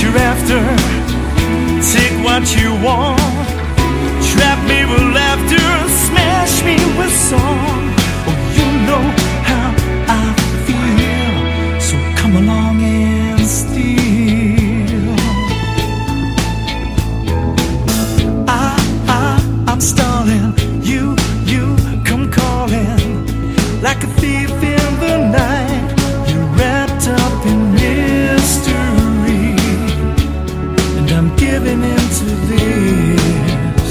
you're after, take what you want. Trap me with laughter, smash me with song. Oh, you know how I feel, so come along and steal. I'm stalling, you come calling, like a thief in the night. You're wrapped up in mystery, and I'm giving in to this.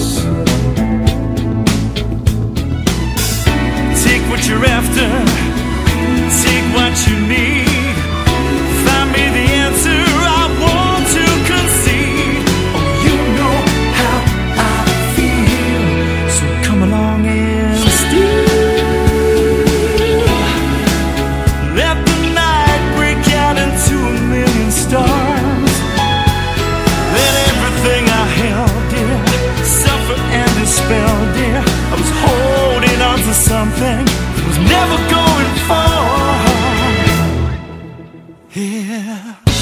Take what you're after, take what you need. Find me the answer I want to concede. Oh, you know how I feel, so come along and steal. Let the night break out into a million stars. Let everything I held dear suffer and dispel, dear. I was holding on to something that was never going far. Yeah.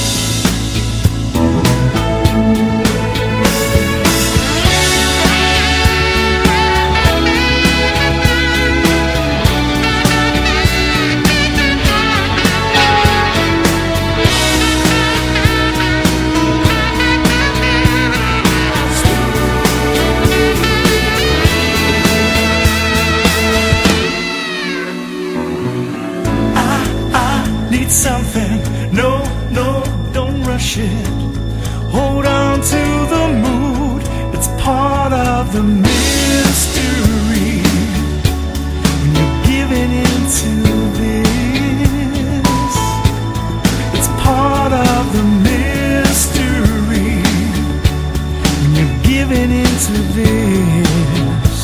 Need something, no, don't rush it. Hold on to the mood, it's part of the mystery. When you're giving into this, it's part of the mystery. When you're giving into this,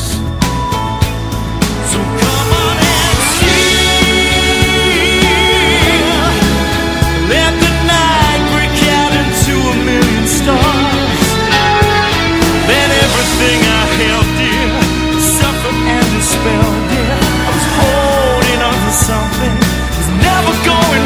so come on and see. Let the night break out into a million stars. Let everything I held dear suffer and dispel, dear. I was holding on to something that was never going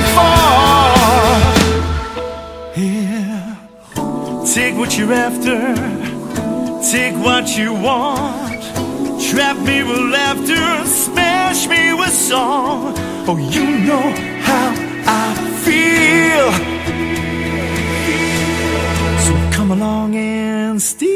far. Yeah. Take what you're after, take what you want. Trap me with laughter, smash me with song. Oh, you know how I feel, so come along and steal.